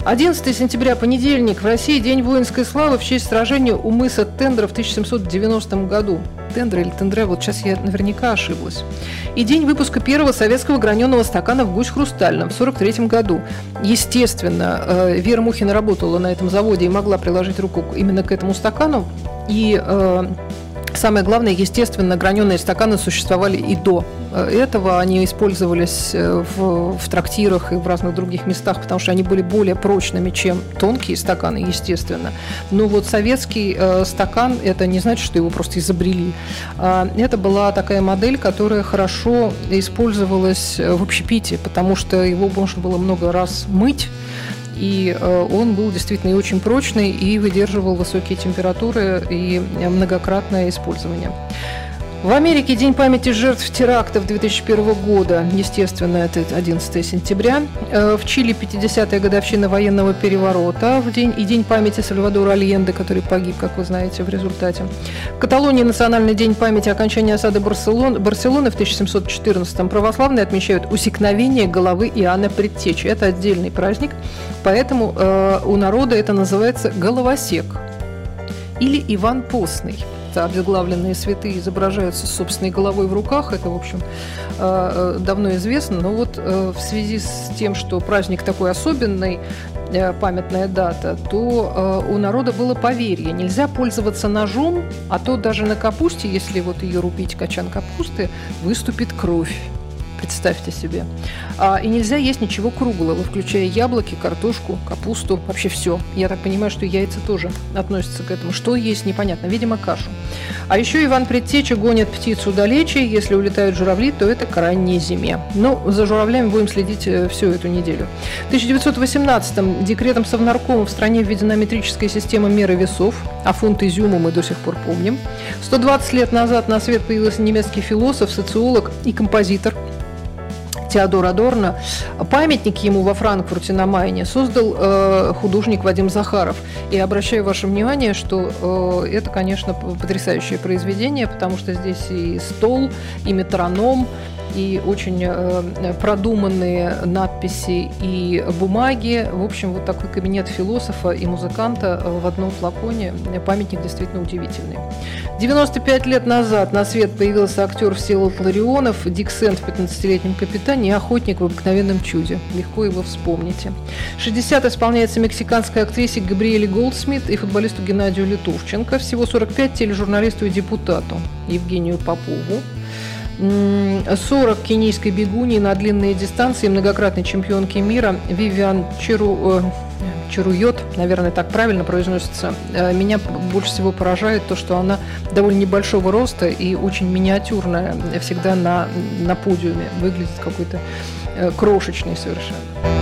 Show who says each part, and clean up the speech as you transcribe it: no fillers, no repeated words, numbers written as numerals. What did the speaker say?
Speaker 1: 11 сентября, понедельник. В России День воинской славы в честь сражения у мыса Тендра в 1790 году. Тендра или Тендре, вот сейчас я наверняка ошиблась. И день выпуска первого советского граненого стакана в «Гусь хрустальном» в 1943 году. Естественно, Вера Мухина работала на этом заводе и могла приложить руку именно к этому стакану. И самое главное, естественно, граненые стаканы существовали и до этого. Они использовались в трактирах и в разных других местах, потому что они были более прочными, чем тонкие стаканы, естественно. Но вот советский стакан, это не значит, что его просто изобрели. Это была такая модель, которая хорошо использовалась в общепите, потому что его можно было много раз мыть. И он был действительно и очень прочный, и выдерживал высокие температуры и многократное использование. В Америке День памяти жертв терактов 2001 года, естественно, это 11 сентября. В Чили 50-я годовщина военного переворота и День памяти Сальвадора Альенде, который погиб, как вы знаете, в результате. В Каталонии Национальный день памяти окончания осады Барселоны в 1714-м. Православные отмечают усекновение головы Иоанна Предтечи. Это отдельный праздник, поэтому у народа это называется головосек или Иван Постный. Обезглавленные святые изображаются с собственной головой в руках. Это, в общем, давно известно. Но вот в связи с тем, что праздник такой особенный, памятная дата, то у народа было поверье. Нельзя пользоваться ножом, а то даже на капусте, если вот ее рубить, качан капусты, выступит кровь. Представьте себе. И нельзя есть ничего круглого, включая яблоки, картошку, капусту, вообще все. Я так понимаю, что яйца тоже относятся к этому. Что есть, непонятно. Видимо, кашу. А еще Иван Предтеча гонит птицу далече. Если улетают журавли, то это к ранней зиме. Но за журавлями будем следить всю эту неделю. В 1918-м декретом Совнаркома в стране введена метрическая система меры весов, а фунт изюма мы до сих пор помним. 120 лет назад на свет появился немецкий философ, социолог и композитор Теодор Адорно. Памятник ему во Франкфурте на Майне создал художник Вадим Захаров. И обращаю ваше внимание, что это, конечно, потрясающее произведение, потому что здесь и стол, и метроном, и очень продуманные надписи и бумаги. В общем, вот такой кабинет философа и музыканта в одном флаконе. Памятник действительно удивительный. 95 лет назад на свет появился актер Всеволод Ларионов, Дик Сэнд в 15-летнем капитане и охотник в обыкновенном чуде. Легко его вспомните. 60 исполняется мексиканской актрисе Габриэле Голдсмит и футболисту Геннадию Литовченко. Всего 45 тележурналисту и депутату Евгению Попову. 40 кенийской бегуньи на длинные дистанции, многократной чемпионки мира Вивиан Черуйот, наверное, так правильно произносится. Меня больше всего поражает то, что она довольно небольшого роста и очень миниатюрная, всегда на подиуме, выглядит какой-то крошечной совершенно.